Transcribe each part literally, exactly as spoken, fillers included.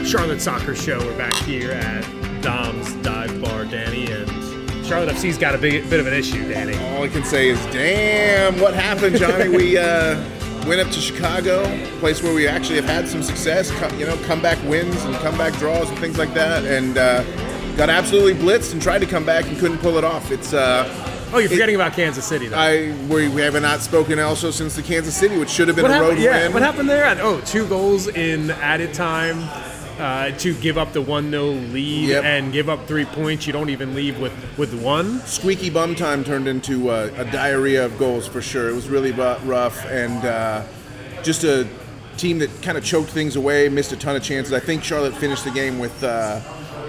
Charlotte Soccer Show. We're back here at Dom's Dive Bar, Danny, and Charlotte F C's got a big, bit of an issue, Danny. All I can say is, damn, what happened, Johnny? we uh, went up to Chicago, a place where we actually have had some success, you know, comeback wins and comeback draws and things like that, and uh, got absolutely blitzed and tried to come back and couldn't pull it off. It's uh, oh, you're forgetting it, about Kansas City, though. I we, we have not spoken also since the Kansas City, which should have been what a happened, road yeah, win. What happened there? Oh, two goals in added time. Uh, to give up the one nil lead yep. and give up three points, you don't even leave with, with one. Squeaky bum time turned into uh, a diarrhea of goals for sure. It was really rough, and uh, just a team that kind of choked things away, missed a ton of chances. I think Charlotte finished the game with uh,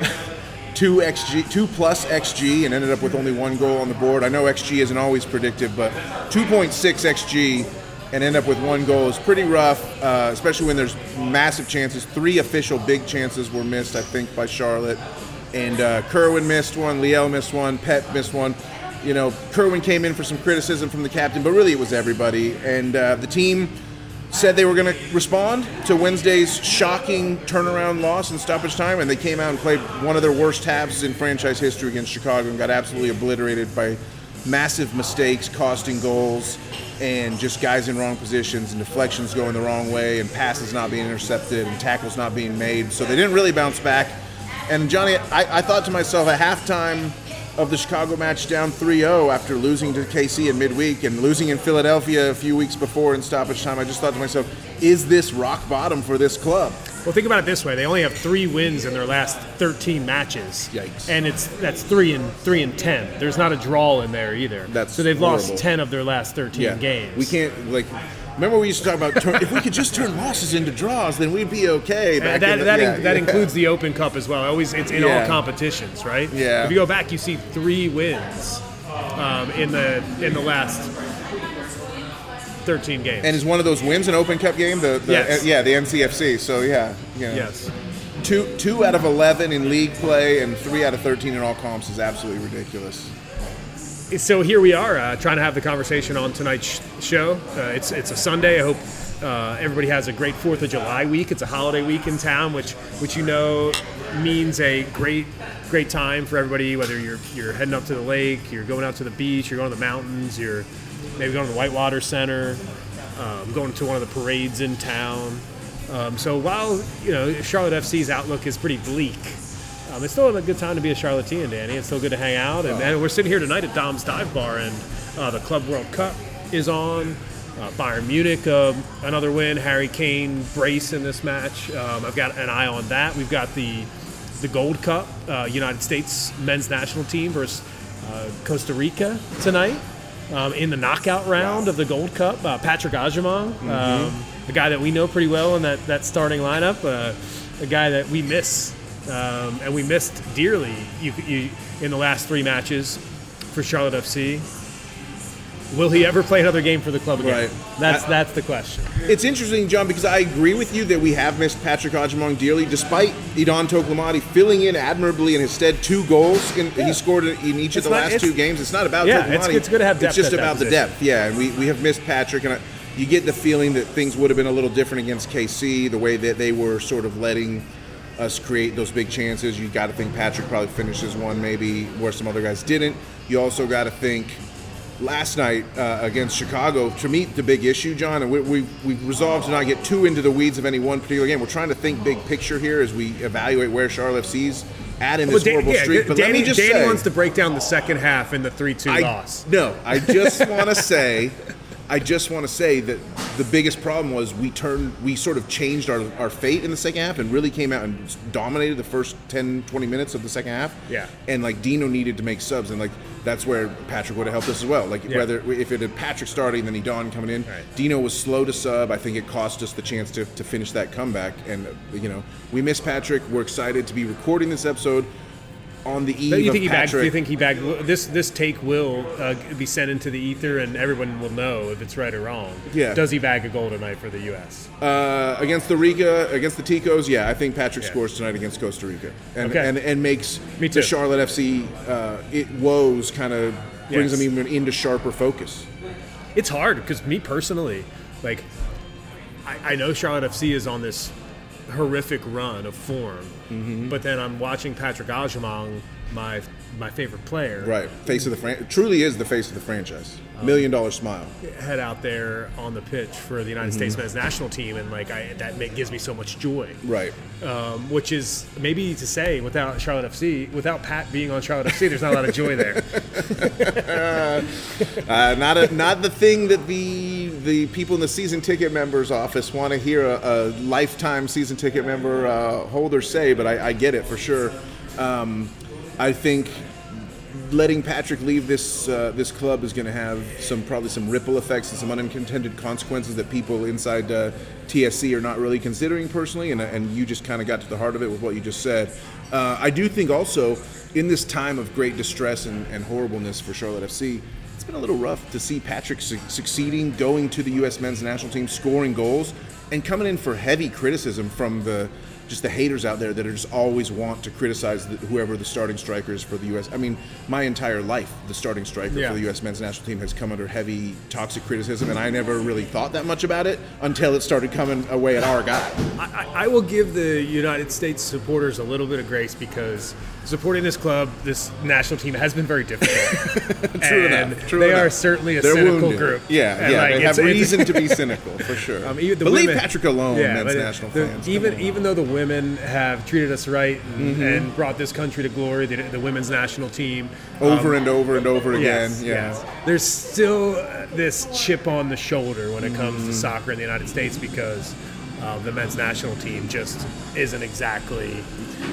two X G, two plus X G, and ended up with only one goal on the board. I know X G isn't always predictive, but two point six X G and end up with one goal is pretty rough, uh, especially when there's massive chances. Three official big chances were missed, I think, by Charlotte. And uh, Kerwin missed one, Liel missed one, Pep missed one. You know, Kerwin came in for some criticism from the captain, but really it was everybody. And uh, the team said they were going to respond to Wednesday's shocking turnaround loss in stoppage time, and they came out and played one of their worst halves in franchise history against Chicago and got absolutely obliterated by massive mistakes, costing goals, and just guys in wrong positions and deflections going the wrong way and passes not being intercepted and tackles not being made. So they didn't really bounce back. And Johnny, I, I thought to myself at halftime of the Chicago match down three oh after losing to K C in midweek and losing in Philadelphia a few weeks before in stoppage time, I just thought to myself, is this rock bottom for this club? Well, think about it this way: they only have three wins in their last thirteen matches. Yikes! And it's that's three and three and ten. There's not a draw in there either. That's so they've horrible. lost ten of their last thirteen yeah. games. We can't like. Remember we used to talk about turn, if we could just turn losses into draws, then we'd be okay. Back that in the, that, yeah, in, that yeah. includes the Open Cup as well. Always, it's in Yeah. all competitions, right? Yeah. If you go back, you see three wins um, in the in the last thirteen games. And is one of those wins an Open Cup game? The, the Yes. uh, yeah, the N C F C. So yeah, yeah. Yes. Two two out of eleven in league play and three out of thirteen in all comps is absolutely ridiculous. So here we are, uh, trying to have the conversation on tonight's show. Uh, it's it's a Sunday. I hope uh, everybody has a great Fourth of July week. It's a holiday week in town, which which you know means a great great time for everybody. Whether you're you're heading up to the lake, you're going out to the beach, you're going to the mountains, you're maybe going to the Whitewater Center, um, going to one of the parades in town. Um, so while you know Charlotte F C's outlook is pretty bleak, Um, it's still a good time to be a Charlottean, Danny. It's still good to hang out. And, and we're sitting here tonight at Dom's Dive Bar, and uh, the Club World Cup is on. Uh, Bayern Munich, uh, another win. Harry Kane brace in this match. Um, I've got an eye on that. We've got the the Gold Cup, uh, United States men's national team versus uh, Costa Rica tonight um, in the knockout round of the Gold Cup. Uh, Patrick Agyemang, mm-hmm. um, a guy that we know pretty well in that, that starting lineup, uh, a guy that we miss. Um, and we missed dearly you, you, in the last three matches for Charlotte F C. Will he ever play another game for the club again? Right. That's I, that's the question. It's interesting, John, because I agree with you that we have missed Patrick Agyemang dearly, despite Idan Toklomati filling in admirably in his stead two goals. In, yeah. He scored in each it's of the not, last two games. It's not about yeah, Toklomati. It's, it's good to have depth. It's just at about that the position. depth, yeah. And we, we have missed Patrick, and I, you get the feeling that things would have been a little different against K C, the way that they were sort of letting us create those big chances. You got to think Patrick probably finishes one maybe where some other guys didn't. You also got to think last night uh, against Chicago, to meet the big issue, John, and we, we, we've resolved to not get too into the weeds of any one particular game. We're trying to think big picture here as we evaluate where Charlotte F C's at in this well, Dan, horrible yeah, streak. But Danny, let me just Danny say, wants to break down the second half in the three two I, loss. No, I just want to say, I just want to say that the biggest problem was we turned, we sort of changed our, our fate in the second half and really came out and dominated the first ten, twenty minutes of the second half. Yeah. And like Dino needed to make subs, and like that's where Patrick would have helped us as well. Like yeah. whether if it had Patrick starting, then Idan coming in. Right. Dino was slow to sub. I think it cost us the chance to, to finish that comeback. And you know, we miss Patrick. We're excited to be recording this episode on the eve do you think of he bagged, Patrick. do you think he bagged this? This take will uh, be sent into the ether, and everyone will know if it's right or wrong. Yeah. Does he bag a goal tonight for the U S? Uh, against the Rica, against the Ticos, yeah, I think Patrick Yeah. scores tonight against Costa Rica, and Okay. and, and makes Me too. the Charlotte F C uh, it woes kind of brings Yes. them even into sharper focus. It's hard because me personally, like, I, I know Charlotte F C is on this horrific run of form, mm-hmm. but then I'm watching Patrick Agyemang, my my favorite player, right, face of the fran- truly is the face of the franchise, um, million dollar smile, head out there on the pitch for the United mm-hmm. States men's national team, and like I, that make, gives me so much joy, right? Um, which is maybe to say without Charlotte F C, without Pat being on Charlotte F C, there's not a lot of joy there. uh, not a, not the thing that the the people in the season ticket members office want to hear a, a lifetime season ticket member uh, holder say, but I, I get it for sure. Um, I think letting Patrick leave this uh, this club is going to have some probably some ripple effects and some unintended consequences that people inside uh, T S C are not really considering personally, and, and you just kind of got to the heart of it with what you just said. Uh, I do think also in this time of great distress and, and horribleness for Charlotte F C, it's been a little rough to see Patrick su- succeeding, going to the U S men's national team, scoring goals, and coming in for heavy criticism from the just the haters out there that are just always want to criticize the, whoever the starting striker is for the U S. I mean, my entire life, the starting striker yeah. for the U S men's national team has come under heavy toxic criticism, and I never really thought that much about it until it started coming away at our guy. I, I will give the United States supporters a little bit of grace because supporting this club, this national team, has been very difficult. True and enough. True they enough. are certainly a They're cynical wounded. group. Yeah, and yeah. like, they have it's, reason it's, to be cynical, for sure. Um, even the but women, leave Patrick alone, yeah, men's but national the, fans. Even even though the women have treated us right and, mm-hmm. and brought this country to glory, the, the women's national team. Over um, and over and over again. Yes, yeah. yes. There's still this chip on the shoulder when it comes mm-hmm. to soccer in the United States because uh, the men's national team just isn't exactly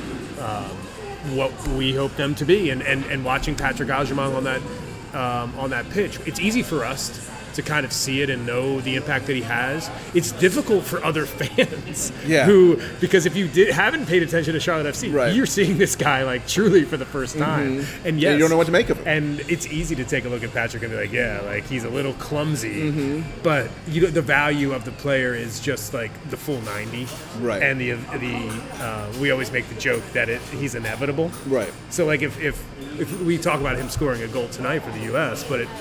um, what we hope them to be. And, and, and watching Patrick Agyemang on that um, on that pitch, it's easy for us to kind of see it and know the impact that he has. It's difficult for other fans yeah. who, because if you did, haven't paid attention to Charlotte F C, right. you're seeing this guy like truly for the first time. Mm-hmm. And yes, you don't know what to make of him. And it's easy to take a look at Patrick and be like, yeah, like he's a little clumsy, mm-hmm. but you know, the value of the player is just like the full ninety. Right. And the the uh, we always make the joke that it, he's inevitable. Right. So like if, if if we talk about him scoring a goal tonight for the U S, but it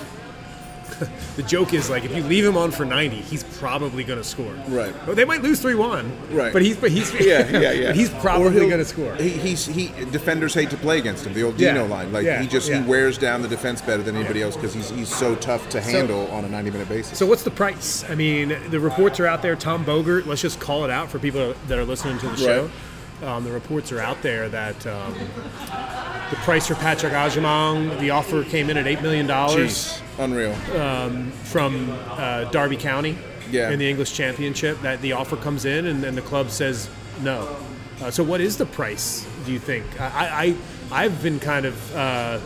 the joke is like if you leave him on for ninety, he's probably going to score. Right. Well, they might lose three one. Right. But he's but he's yeah yeah yeah. But he's probably going to score. He, he's he defenders hate to play against him. The old Yeah. Dino line. Like Yeah. he just Yeah. he wears down the defense better than anybody Yeah. else because he's he's so tough to handle so, on a ninety minute basis. So what's the price? I mean, the reports are out there. Tom Bogert. Let's just call it out for people that are listening to the show. Right. Um, the reports are out there that um, the price for Patrick Agyemang, the offer came in at eight million dollars. Unreal. Um, from uh, Derby County yeah. in the English Championship. That the offer comes in and then the club says no. Uh, so what is the price, do you think? I, I, I've been kind of, uh,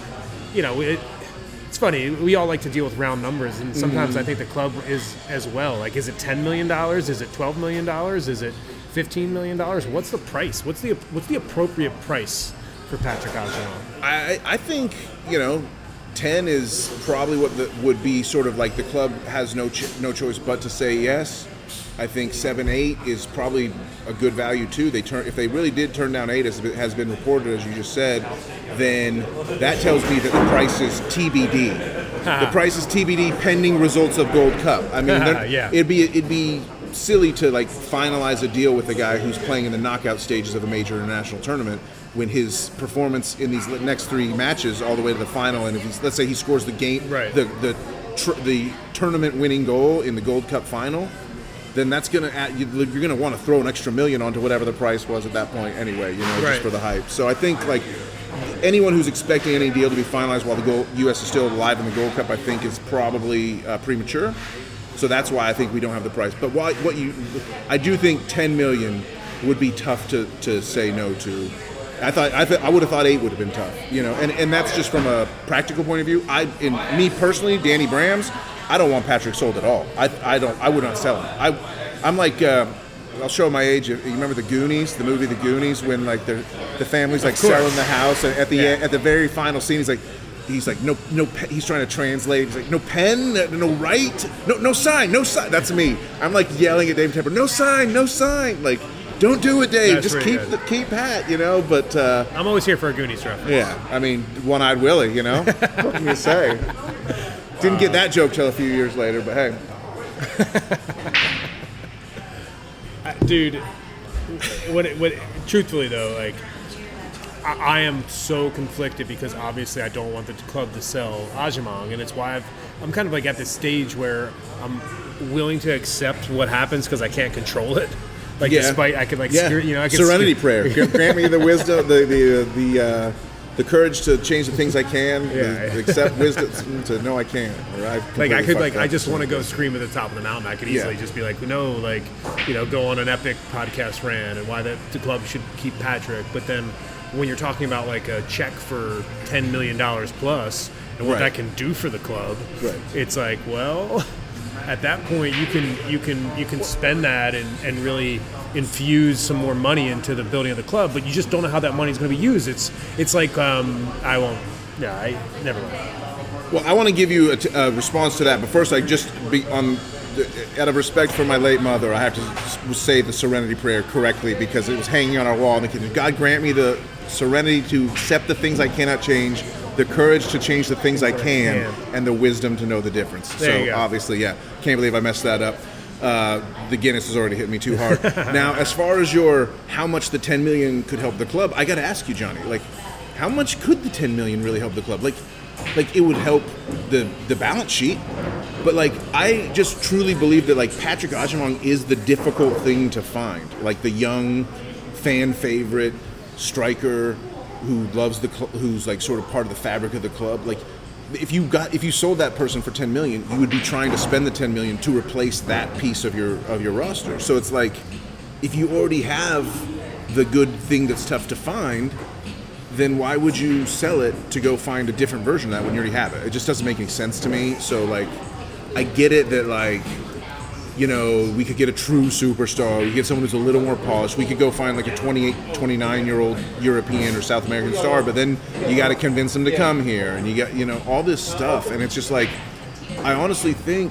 you know, it, it's funny. We all like to deal with round numbers, and sometimes mm-hmm. I think the club is as well. Like, is it ten million dollars? Is it twelve million dollars? Is it fifteen million dollars? What's the price? What's the what's the appropriate price for Patrick Agyemang? I, I think, you know, ten is probably what the, would be sort of like the club has no ch- no choice but to say yes. I think seven, eight is probably a good value too. They turn if they really did turn down eight, as it has been reported, as you just said, then that tells me that the price is T B D. The price is T B D pending results of Gold Cup. I mean, yeah. it'd be it'd be silly to like finalize a deal with a guy who's playing in the knockout stages of a major international tournament when his performance in these next three matches all the way to the final, and if he's, let's say he scores the game, right. the the tr- the tournament winning goal in the Gold Cup final, then that's gonna add, you're gonna want to throw an extra million onto whatever the price was at that point anyway, you know, right. just for the hype. So I think like anyone who's expecting any deal to be finalized while the goal, U S is still alive in the Gold Cup, I think is probably uh, premature. So that's why I think we don't have the price. But why, what you, I do think ten million would be tough to, to say no to. I thought I, th- I would have thought eight would have been tough, you know, and, and that's just from a practical point of view. I, in me personally, Danny Brams, I don't want Patrick sold at all. I, I don't. I would not sell him. I, I'm like, uh, I'll show my age. You remember the Goonies, the movie The Goonies, when like the the family's like selling the house, and at the yeah. end, at the very final scene, he's like, he's like, no, no. Pe-. He's trying to translate. He's like, no pen, no right, no, no sign, no sign. That's me. I'm like yelling at David Tepper, no sign, no sign, like. Don't do it, Dave. That's Just keep the, keep Pat, you know. But uh, I'm always here for a Goonies reference. Yeah, I mean, One-Eyed Willie, you know. What can you say? Didn't get that joke till a few years later, but hey, uh, dude, what, it, what, truthfully though, like I, I am so conflicted because obviously I don't want the club to sell Agyemang, and it's why I've, I'm kind of like at this stage where I'm willing to accept what happens because I can't control it. Like yeah. despite I could like yeah. screw, you know I could serenity screw, prayer. Grant me the wisdom, the the the uh, the courage to change the things I can, yeah. the, accept wisdom to know I can. Or like I could like I just want to go scream at the top of the mountain. I could easily yeah. just be like, no, like you know, go on an epic podcast rant and why the, the club should keep Patrick. But then when you're talking about like a check for ten million dollars plus and what right. that can do for the club, right. it's like, well, at that point you can you can you can spend that and, and really infuse some more money into the building of the club, but you just don't know how that money is going to be used. It's it's like um, I won't. Yeah, I never mind. Well, I want to give you a, t- a response to that, but first, I just be on out of respect for my late mother, I have to say the Serenity Prayer correctly because it was hanging on our wall in the kitchen. God grant me the serenity to accept the things I cannot change, the courage to change the things I can, and the wisdom to know the difference. There So obviously, yeah, can't believe I messed that up. Uh, the Guinness has already hit me too hard. Now, as far as your how much the ten million could help the club, I got to ask you, Johnny, like, how much could the ten million really help the club? Like, like it would help the the balance sheet, but like I just truly believe that like Patrick Agyemang is the difficult thing to find, like the young fan favorite striker who loves the cl- who's like sort of part of the fabric of the club. Like, if you got if you sold that person for ten million, you would be trying to spend the ten million to replace that piece of your of your roster. So it's like, if you already have the good thing that's tough to find, then why would you sell it to go find a different version of that when you already have it? It just doesn't make any sense to me. So like, I get it that like, you know, we could get a true superstar. We could get someone who's a little more polished. We could go find like a twenty-eight, twenty-nine-year-old European or South American star, but then you got to convince them to come here, and you got, you know, all this stuff. And it's just like, I honestly think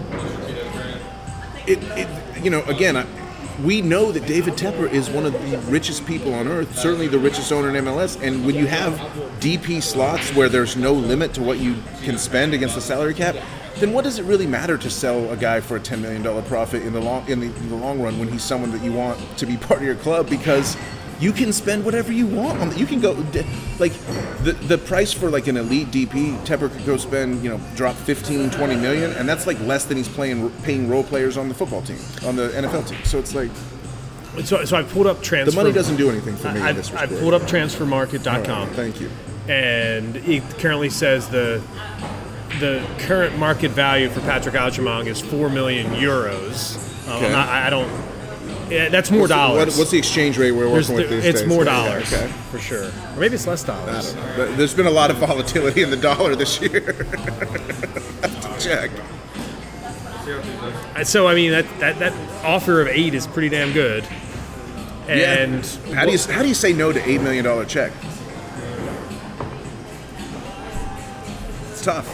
it, it you know, again, I, we know that David Tepper is one of the richest people on earth, certainly the richest owner in M L S. And when you have D P slots where there's no limit to what you can spend against the salary cap, then what does it really matter to sell a guy for a ten million dollars profit in the long in the, in the long run when he's someone that you want to be part of your club? Because you can spend whatever you want on. You can go like the the price for like an elite D P. Tepper could go spend, you know, drop fifteen, twenty million, and that's like less than he's playing paying role players on the football team, on the N F L team. So it's like, so so I pulled up transfer. The money doesn't do anything for me. I, in this I pulled up transfer market dot com. Right, thank you. And it currently says the the current market value for Patrick Agyemang is four million euros. Uh, Okay. not, I don't. Yeah, that's more What's the, dollars. what, what's the exchange rate we're There's working with the- these it's days? more Yeah, dollars, okay. for sure. Or maybe it's less I dollars. don't know. But there's been a lot of volatility in the dollar this year. I have to check. And so, I mean, that, that, that offer of eight is pretty damn good. And Yeah. How do you how do you say no to eight million dollar check? It's tough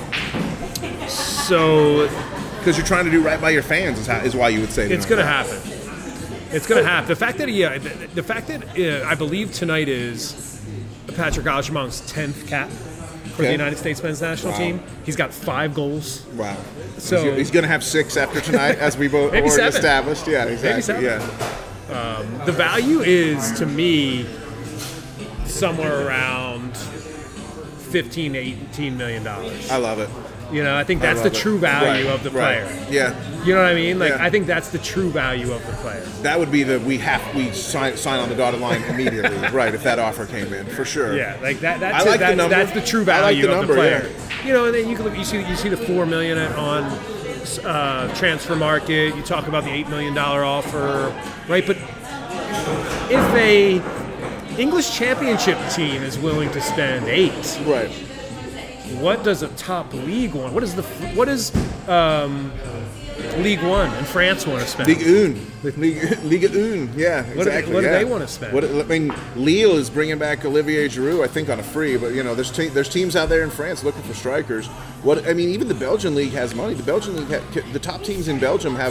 so because you're trying to do right by your fans. Is, how, is why you would say it's no. going to happen. It's going to happen. The fact that he, uh, the, the fact that uh, I believe tonight is Patrick Agyemang's tenth cap for Okay. the United States men's national Wow. team. He's got five goals. Wow. So- he's, he's going to have six after tonight, as we both Maybe already seven. established. Yeah, exactly. seven. Yeah. The value is, to me, somewhere around fifteen, eighteen million dollars. I love it. You know, I think I that's the love it. true value Right, of the right. player. Yeah. You know what I mean? Like, Yeah. I think that's the true value of the player. That would be the we have we sign sign on the dotted line immediately, right? If that offer came in, for sure. Yeah, like that. That's I like it. That's, the number. that's the true I like value the of the number, player. yeah. You know, and then you can look. You see, you see the four million on uh, transfer market. You talk about the eight million dollar offer, right? But if a English championship team is willing to spend eight, Right. what does a top league want? What is the what is um, League One in France want to spend? Ligue one. Ligue, Ligue one. Yeah, What do they- exactly. what do yeah. they wanna spend? What, I mean, Lille is bringing back Olivier Giroud, I think, on a free. But you know, there's te- there's teams out there in France looking for strikers. What I mean, even the Belgian league has money. The Belgian league, ha- the top teams in Belgium have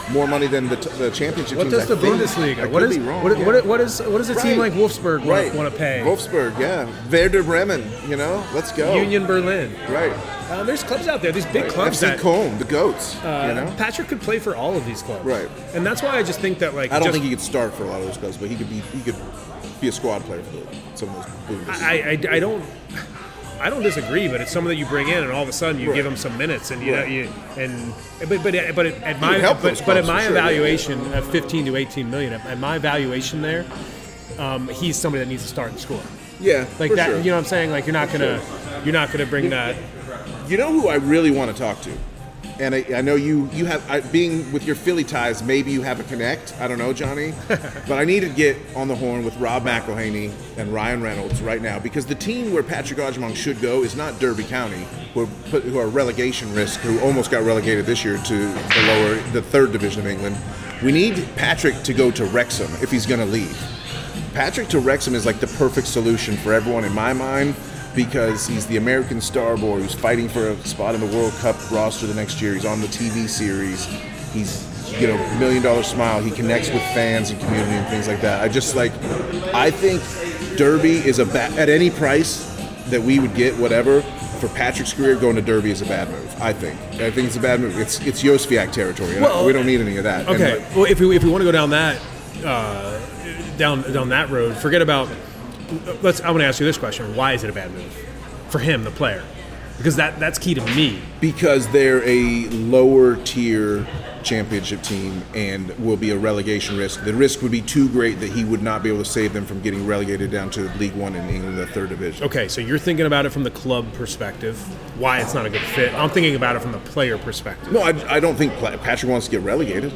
more money than the, t- the championship What teams. does the I think. Bundesliga? I What could is be wrong, what, yeah. what, what is what is a team Right. like Wolfsburg Right. want to pay? Wolfsburg, yeah. Werder Bremen, you know, let's go. Union Berlin. Right. Uh, there's clubs out there. These big clubs F C that Köln, the goats. uh, you know, Patrick could play for all of these clubs. Right. And that's why I just think that like I don't just, think he could start for a lot of those clubs, but he could be he could be a squad player for the, some of those Bundesliga. I, I, I don't I don't disagree, but it's someone that you bring in and all of a sudden you Right. give him some minutes and you Right. know you and but but but at my would help but, those but at clubs my for sure, yeah. evaluation of fifteen to eighteen million at my evaluation there, um, he's somebody that needs to start and score. yeah, Like for that, sure. you know what I'm saying? Like you're not gonna you're not gonna bring that. You know who I really want to talk to, and I, I know you you have I, being with your Philly ties. Maybe you have a connect. I don't know, Johnny, but I need to get on the horn with Rob McElhaney and Ryan Reynolds right now because the team where Patrick Odgemong should go is not Derby County, who are, put, who are relegation risk, who almost got relegated this year to the lower, the third division of England. We need Patrick to go to Wrexham if he's going to leave. Patrick to Wrexham is like the perfect solution for everyone in my mind. Because he's the American star boy who's fighting for a spot in the World Cup roster the next year. He's on the T V series. He's, you know, million dollar smile. He connects with fans and community and things like that. I just like, I think Derby is a bad, at any price that we would get, whatever, for Patrick's career, going to Derby is a bad move. I think. I think it's a bad move. It's it's Josviak territory. Well, we don't need any of that. Okay, And, like, well if we if we want to go down that uh, down down that road, forget about. Let's. I want to ask you this question: why is it a bad move for him, the player? Because that that's key to me. because they're a lower tier championship team and will be a relegation risk. The risk would be too great that he would not be able to save them from getting relegated down to League One in England, the third division. Okay, so you're thinking about it from the club perspective, why it's not a good fit. I'm thinking about it from the player perspective. No, I, I don't think Pla- Patrick wants to get relegated.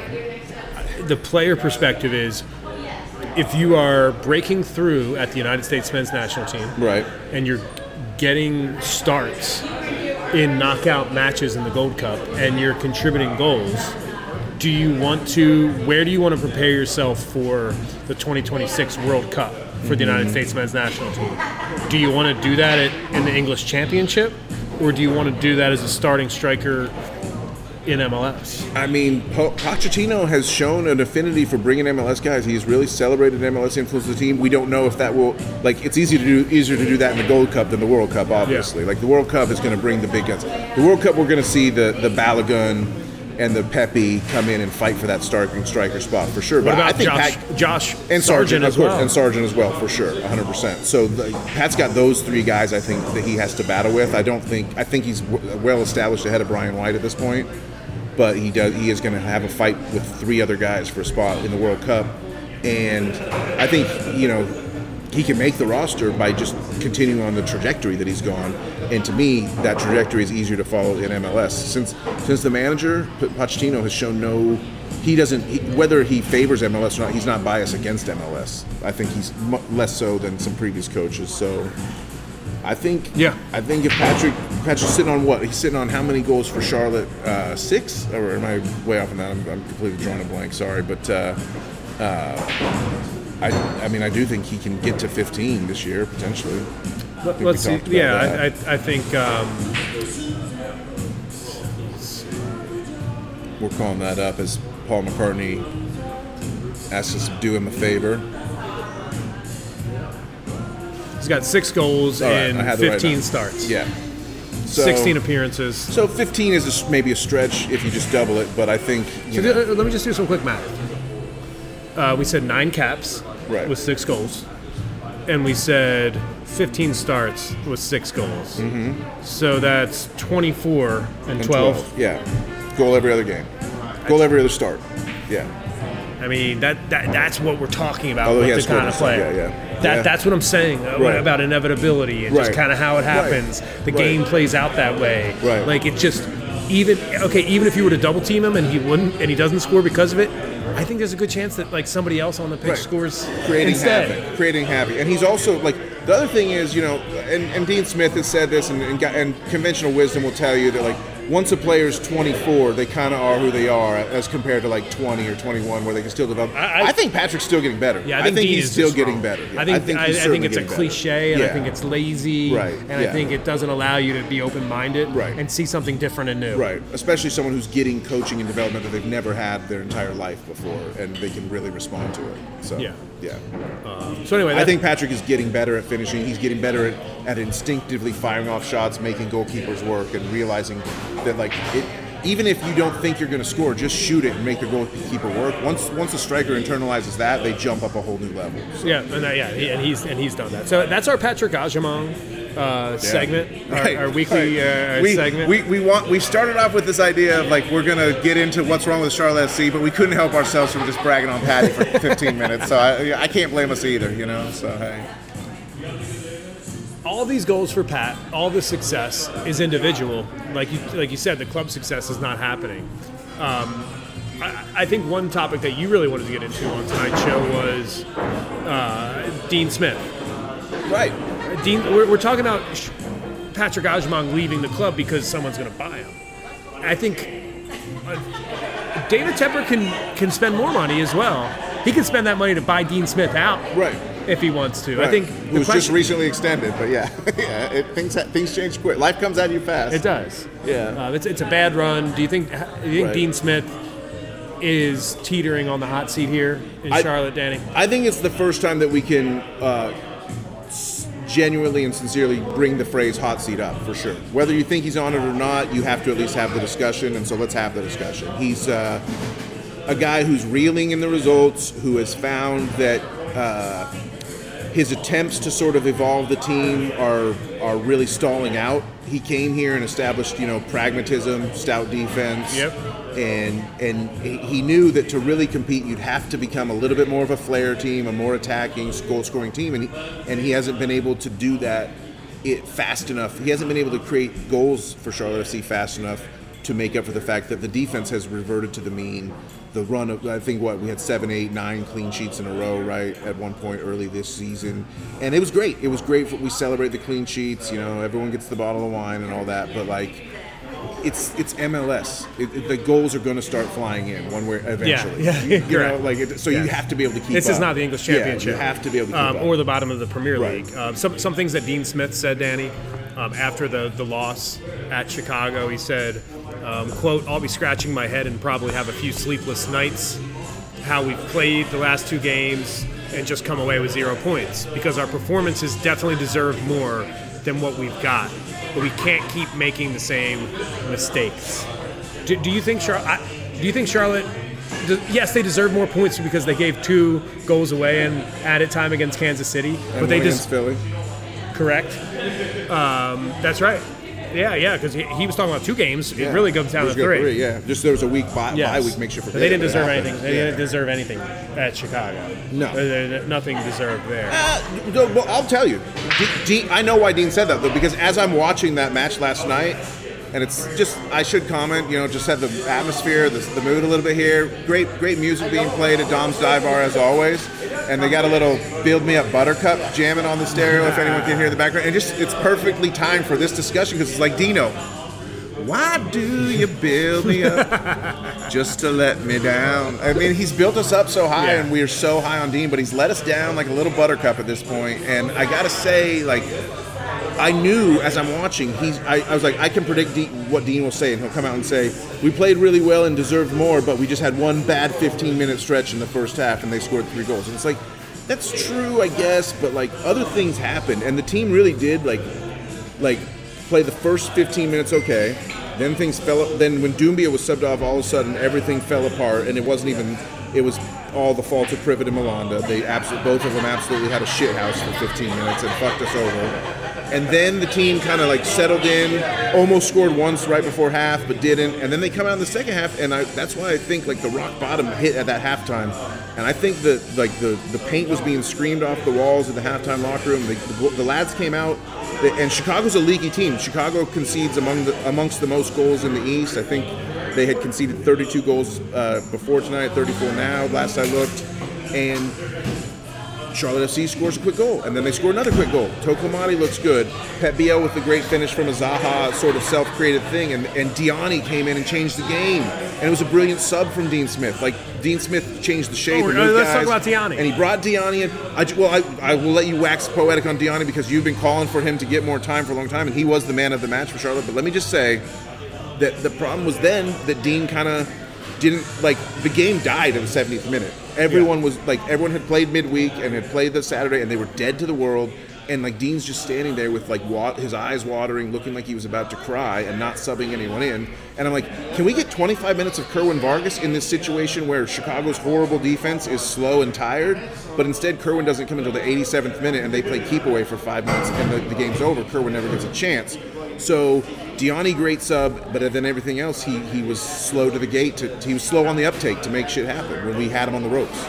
The player perspective is if you are breaking through at the United States men's national team, Right. and you're getting starts in knockout matches in the Gold Cup and you're contributing goals, do you want to, where do you want to prepare yourself for the twenty twenty-six World Cup for the United States men's national team? Do you want to do that at, in the English Championship, or do you want to do that as a starting striker in M L S? I mean, po- Pochettino has shown an affinity for bringing M L S guys. He's really celebrated M L S influence of the team. We don't know if that will, like, it's easy to do, easier to do that in the Gold Cup than the World Cup, obviously. Yeah. Like, the World Cup is going to bring the big guns. The World Cup, we're going to see the, the Balogun and the Pepe come in and fight for that starting striker spot for sure. What But about I think Josh, Pat, Josh and Sargent, as of course, well? and Sargent as well, for sure, one hundred percent. So the, Pat's got those three guys, I think, that he has to battle with. I don't think, I think he's w- well established ahead of Brian White at this point. But he does. He is going to have a fight with three other guys for a spot in the World Cup, and I think you know he can make the roster by just continuing on the trajectory that he's gone. And to me, that trajectory is easier to follow in M L S since since the manager Pochettino has shown no. He doesn't. He, whether he favors M L S or not, he's not biased against M L S. I think he's mu- less so than some previous coaches. So. I think. Yeah. I think if Patrick Patrick's sitting on what he's sitting on how many goals for Charlotte? Uh, six, or am I way off on that? I'm, I'm completely drawing a blank. Sorry, but uh, uh, I I mean I do think he can get to fifteen this year potentially. I think we Let's see. talked about Yeah, that. I, I, I think. Um, We're calling that up as Paul McCartney asks us to do him a favor. He's got six goals All right, in I had the right fifteen number. starts. Yeah. So, sixteen appearances. So fifteen is a s maybe a stretch if you just double it, but I think you So know, th- let me just do some quick math. Uh, we said nine caps Right. with six goals, and we said fifteen starts with six goals. Mm-hmm. So that's twenty-four and, and twelve. Yeah. Goal every other game. Goal every other start. Yeah. I mean, that, that that's what we're talking about Although he with has the kind of scored, player. yeah, yeah. That, Yeah. That's what I'm saying uh, Right. about inevitability and just Right. kind of how it Right. happens. The Right. game plays out that way. Right. Like it just even okay. Even if you were to double team him and he wouldn't and he doesn't score because of it, I think there's a good chance that like somebody else on the pitch Right. scores Creating instead. havoc. Creating havoc. And he's also like the other thing is, you know, and, and Dean Smith has said this, and, and, got- and conventional wisdom will tell you that like once a player's twenty-four, they kind of are who they are as compared to like twenty or twenty-one, where they can still develop. I, I, I think Patrick's still getting better. Yeah, I think, I think Dean he's is still getting wrong. better. Yeah, I think I think, I, he's I think it's a better. cliche, and yeah. I think it's lazy, right. and yeah. I think it doesn't allow you to be open-minded right. and see something different and new. Right, especially someone who's getting coaching and development that they've never had their entire life before, and they can really respond to it. So yeah, yeah. Um, so anyway, I think Patrick is getting better at finishing. He's getting better at, at instinctively firing off shots, making goalkeepers work, and realizing that like it. Even if you don't think you're going to score, just shoot it and make the goalkeeper work. Once once a striker internalizes that, they jump up a whole new level. So. Yeah, and, uh, yeah, he, and he's and he's done that. So that's our Patrick Agyemang uh, yeah. segment, right. our, our weekly right. uh, we, segment. We we want we started off with this idea of like we're going to get into what's wrong with Charlotte F C, but we couldn't help ourselves from just bragging on Patty for fifteen minutes. So I, I can't blame us either, you know. So hey. All these goals for Pat, all the success is individual. Like you, like you said, the club success is not happening. Um, I, I think one topic that you really wanted to get into on tonight's show was uh, Dean Smith. Right. Dean, we're, we're talking about Patrick Agyemang leaving the club because someone's going to buy him. I think uh, David Tepper can can spend more money as well. He can spend that money to buy Dean Smith out. Right. If he wants to. Right. I think it was question, just recently extended, but yeah, yeah it, things things change quick. Life comes at you fast. It does. Yeah, uh, it's it's a bad run. Do you think? Do you think right. Dean Smith is teetering on the hot seat here in I, Charlotte, Danny? I think it's the first time that we can uh, genuinely and sincerely bring the phrase "hot seat" up for sure. Whether you think he's on it or not, you have to at least have the discussion, and so let's have the discussion. He's uh, a guy who's reeling in the results, who has found that. Uh, His attempts to sort of evolve the team are are really stalling out. He came here and established, you know, pragmatism, stout defense, yep. and and he knew that to really compete, you'd have to become a little bit more of a flair team, a more attacking, goal-scoring team, and he, and he hasn't been able to do that it fast enough. He hasn't been able to create goals for Charlotte F C fast enough to make up for the fact that the defense has reverted to the mean. The run of, I think, what, we had seven, eight, nine clean sheets in a row, right, at one point early this season. And it was great. It was great. For, we celebrate the clean sheets. You know, everyone gets the bottle of wine and all that. But, like, it's it's M L S. It, it, the goals are going to start flying in one way eventually. Yeah, yeah. You, you know, like it, so yeah. you have to be able to keep this up. This is not the English Championship. Yeah, you have to be able to keep um, up. Or the bottom of the Premier Right. League. Uh, some, some things that Dean Smith said, Danny, um, after the, the loss at Chicago, he said, um, quote, "I'll be scratching my head and probably have a few sleepless nights. How we've played the last two games and just come away with zero points because our performances definitely deserve more than what we've got, but we can't keep making the same mistakes." Do, do you think Charlotte? Do you think Charlotte? Do, yes, they deserve more points because they gave two goals away and added time against Kansas City, and but they just Philly. Correct. Um, that's right. Yeah, yeah, because he, he was talking about two games. Yeah. It really comes down to three. three. Yeah, just there was a week bye, yes. bye week makes you forget. They didn't deserve it anything. They yeah. didn't deserve anything at Chicago. No, there, there, nothing deserved there. Uh, well, I'll tell you. D- D- I know why Dean said that though, because as I'm watching that match last night, and it's just I should comment, you know, just set the atmosphere, the, the mood a little bit here. Great, great music being played at Dom's Dive Bar as always. And they got a little "Build Me Up" Buttercup jamming on the stereo if anyone can hear the background. And just it's perfectly timed for this discussion because it's like, Dino, why do you build me up just to let me down? I mean, he's built us up so high, yeah. and we are so high on Dean, but he's let us down like a little buttercup at this point. And I gotta say, like, I knew as I'm watching, he's. I, I was like, I can predict Dean, what Dean will say, and he'll come out and say, "We played really well and deserved more, but we just had one bad fifteen-minute stretch in the first half, and they scored three goals." And it's like, that's true, I guess, but like other things happened, and the team really did like, like. play the first fifteen minutes okay, then things fell up. Then when Doumbia was subbed off, all of a sudden everything fell apart, and it wasn't even. It was all the fault of Privet and Malanda. They absolutely, both of them absolutely had a shit house for fifteen minutes and fucked us over. And then the team kind of like settled in, almost scored once right before half, but didn't. And then they come out in the second half, and I, that's why I think like the rock bottom hit at that halftime. And I think that like the, the paint was being screamed off the walls in the halftime locker room. The, the, the lads came out, and Chicago's a leaky team. Chicago concedes among the, amongst the most goals in the East. I think they had conceded thirty-two goals uh, before tonight, thirty-four now, last I looked. And Charlotte F C scores a quick goal, and then they score another quick goal. Tokomati looks good. Pep Biel with the great finish from a Zaha sort of self-created thing, and, and Diani came in and changed the game. And it was a brilliant sub from Dean Smith. Like, Dean Smith changed the shape. Oh, and let's guys, talk about Diani. And he brought Diani in. I, well, I, I will let you wax poetic on Diani because you've been calling for him to get more time for a long time, and he was the man of the match for Charlotte. But let me just say that the problem was then that Dean kind of didn't, like, the game died in the seventieth minute. Everyone yeah. was, like, everyone had played midweek and had played the Saturday, and they were dead to the world. And, like, Dean's just standing there with, like, wa- his eyes watering, looking like he was about to cry and not subbing anyone in. And I'm like, can we get twenty-five minutes of Kerwin Vargas in this situation where Chicago's horrible defense is slow and tired? But instead, Kerwin doesn't come until the eighty-seventh minute, and they play keep away for five minutes, and the, the game's over. Kerwin never gets a chance. So, Diani, great sub, but then everything else, he, he was slow to the gate. To, he was slow on the uptake to make shit happen when we had him on the ropes.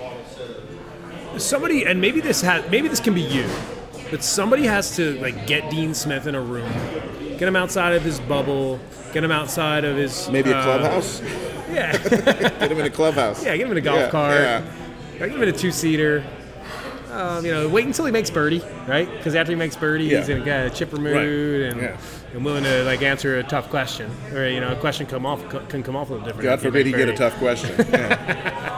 Somebody, and maybe this ha- maybe this can be you, but somebody has to, like, get Dean Smith in a room, get him outside of his bubble, get him outside of his maybe a uh, clubhouse. Yeah, get him in a clubhouse. Yeah, get him in a golf yeah, cart. Yeah. Get him in a two-seater. Um, you know, wait until he makes birdie, right? Because after he makes birdie, yeah. he's in a kind of chipper mood right. and, yeah. and willing to, like, answer a tough question, or, you know, a question come off can come off a little different. God forbid he get a tough question. Yeah.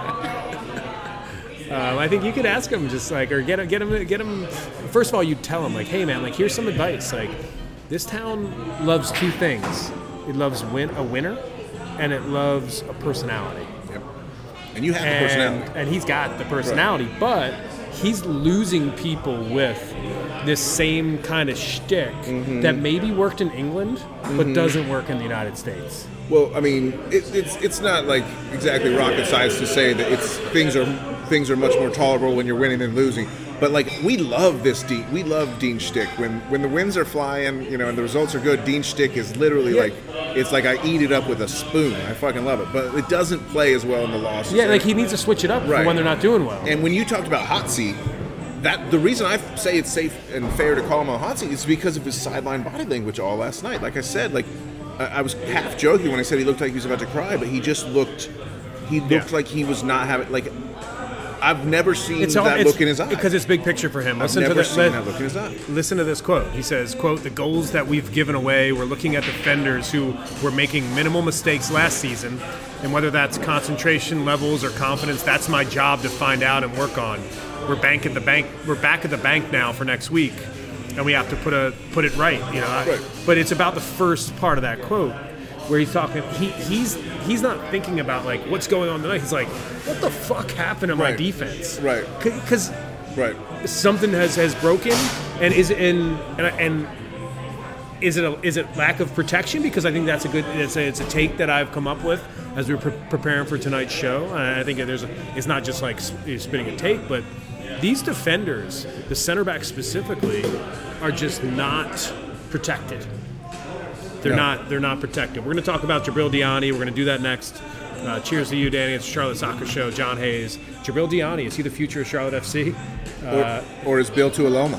Um, I think you could ask him, just like, or get him, get him, get him. First of all, you tell him, like, hey man, like, here's some advice. Like, this town loves two things. It loves win a winner, and it loves a personality. Yep. And you have and, the personality. And he's got the personality, right. But he's losing people with this same kind of shtick mm-hmm. that maybe worked in England, mm-hmm. but doesn't work in the United States. Well, I mean, it, it's it's not like exactly rocket science to say that it's things are things are much more tolerable when you're winning than losing. But, like, we love this Dean. We love Dean shtick. When when the wins are flying, you know, and the results are good, Dean shtick is literally yeah. like, it's like I eat it up with a spoon. I fucking love it. But it doesn't play as well in the losses. Yeah, like, he needs to switch it up right. for when they're not doing well. And when you talked about hot seat, that the reason I say it's safe and fair to call him a hot seat is because of his sideline body language all last night. Like I said, like, I was half joking when I said he looked like he was about to cry, but he just looked, he looked yeah. like he was not having, like, I've never seen it's that all, look in his eye. Because it's big picture for him. I've Listen never to the, seen li- that look in his eye. Listen to this quote. He says, quote, "The goals that we've given away, we're looking at defenders who were making minimal mistakes last season, and whether that's concentration levels or confidence, that's my job to find out and work on. We're bank at the bank. We're back at the bank now for next week, and we have to put a put it right. You know, right. But it's about the first part of that quote, where he's talking. He he's he's not thinking about, like, what's going on tonight. He's like, what the fuck happened to my right. defense? Right. Because right. something has, has broken, and is it in and, and is it a, is it lack of protection? Because I think that's a good it's a, it's a take that I've come up with as we we're pre- preparing for tonight's show. And I think there's a, it's not just like spitting a take, but these defenders, the center backs specifically, are just not protected. They're no. not. They're not protected. We're going to talk about Djibril Diani. We're going to do that next. Uh, cheers to you, Danny. It's Charlotte Soccer Show. John Hayes. Djibril Diani. Is he the future of Charlotte F C? Uh, or, or is Bill Tuiloma?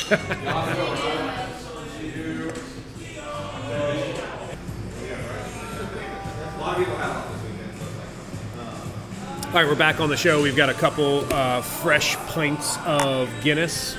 All right, we're back on the show. We've got a couple uh, fresh pints of Guinness.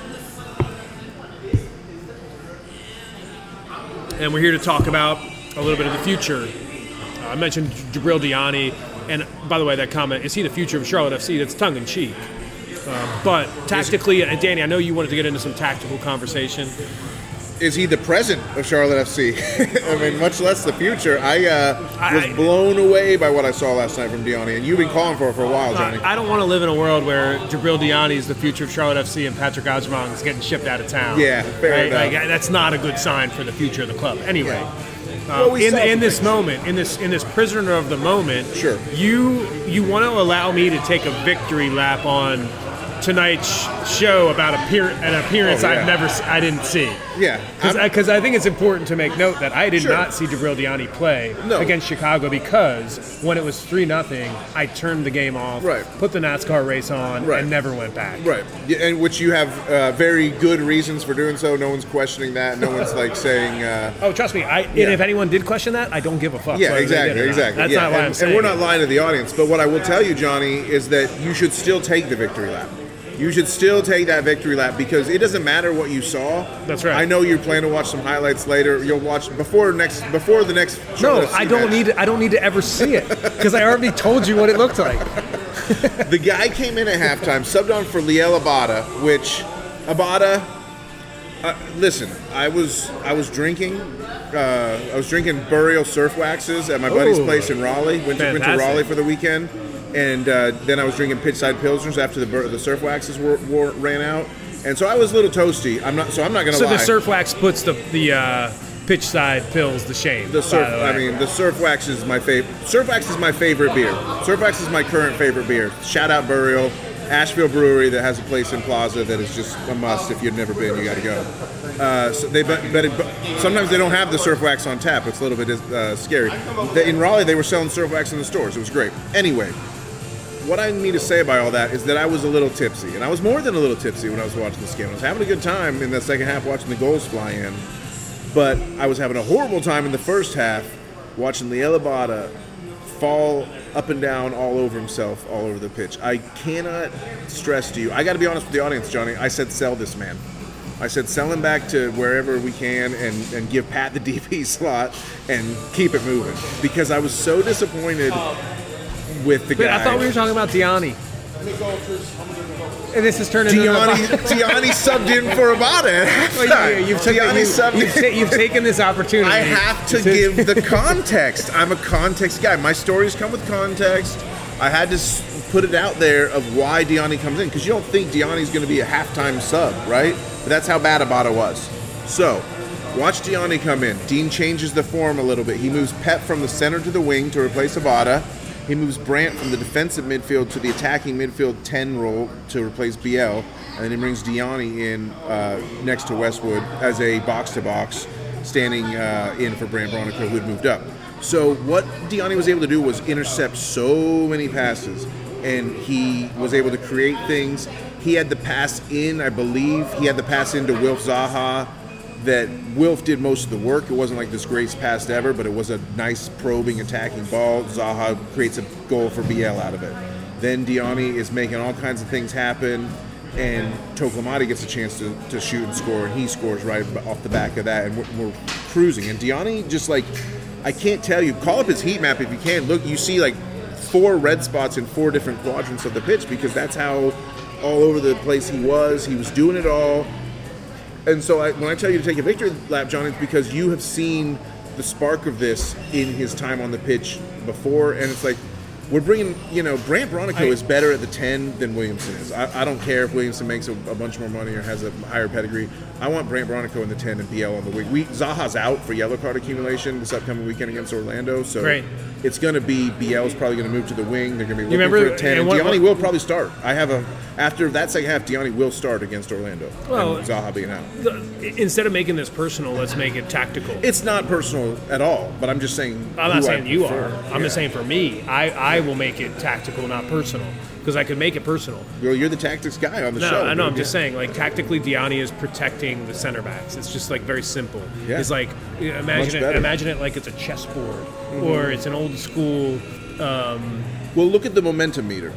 And we're here to talk about a little bit of the future. Uh, I mentioned Djibril Diani, and by the way, that comment, is he the future of Charlotte F C? That's tongue-in-cheek. Uh, but tactically, and Danny, I know you wanted to get into some tactical conversation. Is he the present of Charlotte F C? I mean, much less the future. I uh, was I, blown away by what I saw last night from Diani, and you've been calling for it for a while, Johnny. I, I don't want to live in a world where Djibril Diani is the future of Charlotte F C and Patrick Ajmang is getting shipped out of town. Yeah, fair right? enough. Like, that's not a good sign for the future of the club. Anyway, yeah. um, well, we in in this things. moment, in this in this prisoner of the moment, sure. you you want to allow me to take a victory lap on tonight's show about appear- an appearance oh, yeah. I've never I didn't see. Yeah, because I, I think it's important to make note that I did sure. not see Djibril Diani play no. against Chicago, because when it was three nothing, I turned the game off, right. put the NASCAR race on, right. and never went back. Right, yeah, and which you have uh, very good reasons for doing so. No one's questioning that. No one's like saying. Uh, oh, trust me. I, yeah. And if anyone did question that, I don't give a fuck. Yeah, exactly, exactly. That's yeah. not why and, I'm saying. And we're not it. lying to the audience, but what I will tell you, Johnny, is that you should still take the victory lap. you should still take that victory lap because it doesn't matter what you saw. That's right. I know you're planning to watch some highlights later. You'll watch before next before the next. No, I don't match. need to, I don't need to ever see it because I already told you what it looked like. The guy came in at halftime, subbed on for Liel Abada, which Abada. Uh, listen, I was I was drinking. Uh, I was drinking Burial Surf Waxes at my buddy's Ooh, place in Raleigh. Went to, went to fantastic. Raleigh for the weekend, and uh, then I was drinking Pitchside Pilsners after the bur- the Surf Waxes were, were, ran out, and so I was a little toasty. I'm not, so I'm not gonna So lie. the Surf Wax puts the the uh, pitch side pills to shame. The surf, by the I way. mean, the Surf Wax is my favorite. Surf Wax is my favorite beer. Surf Wax is my current favorite beer. Shout out Burial, Asheville Brewery that has a place in Plaza that is just a must. If you've never been, you got to go. Uh, so they, but, but, it, but sometimes they don't have the Surf Wax on tap. It's a little bit uh, scary. The, in Raleigh, they were selling Surf Wax in the stores. It was great. Anyway, what I need to say about all that is that I was a little tipsy, and I was more than a little tipsy when I was watching this game. I was having a good time in the second half watching the goals fly in, but I was having a horrible time in the first half watching Liel Abada fall up and down all over himself, all over the pitch. I cannot stress to you. I got to be honest with the audience, Johnny. I said sell this man. I said sell him back to wherever we can and, and give Pat the D P slot and keep it moving because I was so disappointed with the Wait, guy. I thought we were talking about Diani. And this has turned into Diani, Diani subbed in for Abada. Well, yeah, yeah, you've, taken, Diani you, subbed you've, ta- you've taken this opportunity. I have to give the context. I'm a context guy. My stories come with context. I had to s- put it out there of why Diani comes in because you don't think Diani's going to be a halftime sub, right? But that's how bad Abada was. So, watch Diani come in. Dean changes the form a little bit. He moves Pep from the center to the wing to replace Abada. He moves Brandt from the defensive midfield to the attacking midfield ten role to replace B L. And then he brings Diani in uh, next to Westwood as a box-to-box, standing uh, in for Brandt Bronico, who had moved up. So what Diani was able to do was intercept so many passes, and he was able to create things. He had the pass in, I believe, he had the pass into Wilf Zaha that Wilf did most of the work. It wasn't like this greatest pass ever, but it was a nice probing, attacking ball. Zaha creates a goal for B L out of it. Then Diani is making all kinds of things happen, and Toklamati gets a chance to, to shoot and score, and he scores right off the back of that, and we're, we're cruising. And Diani just like, I can't tell you, call up his heat map if you can. Look, you see like four red spots in four different quadrants of the pitch because that's how all over the place he was. He was doing it all. And so I, when I tell you to take a victory lap, John, it's because you have seen the spark of this in his time on the pitch before. And it's like, we're bringing, you know, Brandt Bronico is better at the ten than Williamson is. I, I don't care if Williamson makes a, a bunch more money or has a higher pedigree. I want Brandt Bronico in the ten and B L on the wing. We, Zaha's out for yellow card accumulation this upcoming weekend against Orlando. So Great. It's going to be, B L's probably going to move to the wing. They're going to be You looking remember- for a ten. and And what- Diani will probably start. I have a, after that second half, Diani will start against Orlando. Well, and Zaha being out. The- instead of making this personal, let's make it tactical. It's not personal at all, but I'm just saying. I'm not who saying I you prefer. are. I'm Yeah. just saying for me, I, I will make it tactical, not personal, because I could make it personal. Well, you're the tactics guy on the No, show. I know. I'm dude. just saying, like tactically, Diani is protecting the center backs. It's just like very simple. Yeah. It's like Much imagine it. better. Imagine it like it's a chessboard, or it's an old school. Um, Well, look at the momentum meter.